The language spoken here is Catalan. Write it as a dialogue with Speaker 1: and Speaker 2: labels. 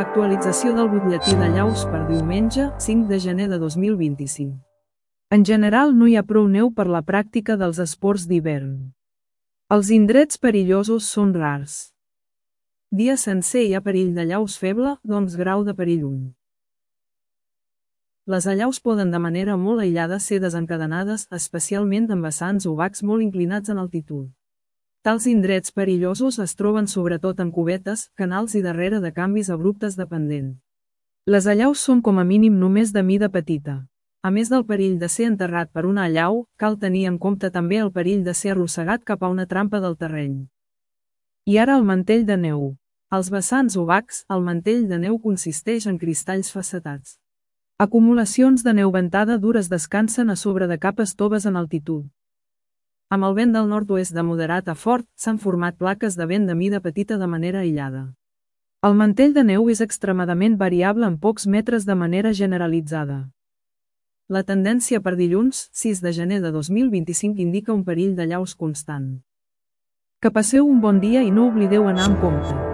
Speaker 1: Actualització del butlletí de llaus per diumenge, 5 de gener de 2025. En general no hi ha prou neu per la pràctica dels esports d'hivern. Els indrets perillosos són rars. Dia sencer hi ha perill de llaus feble, d'11 grau de perill 1. Les allaus poden de manera molt aïllada ser desencadenades, especialment en vessants o bacs molt inclinats en altitud. Tals indrets perillosos es troben sobretot en cubetes, canals i darrere de canvis abruptes de pendent. Les allaus són com a mínim només de mida petita. A més del perill de ser enterrat per una allau, cal tenir en compte també el perill de ser arrossegat cap a una trampa del terreny. I ara el mantell de neu. Als vessants o bacs, el mantell de neu consisteix en cristalls facetats. Acumulacions de neu ventada dures descansen a sobre de capes toves en altitud. Amb el vent del nord-oest de moderat a fort, s'han format plaques de vent de mida petita de manera aïllada. El mantell de neu és extremadament variable en pocs metres de manera generalitzada. La tendència per dilluns, 6 de gener de 2025 indica un perill de llaus constant. Que passeu un bon dia i no oblideu anar amb compte.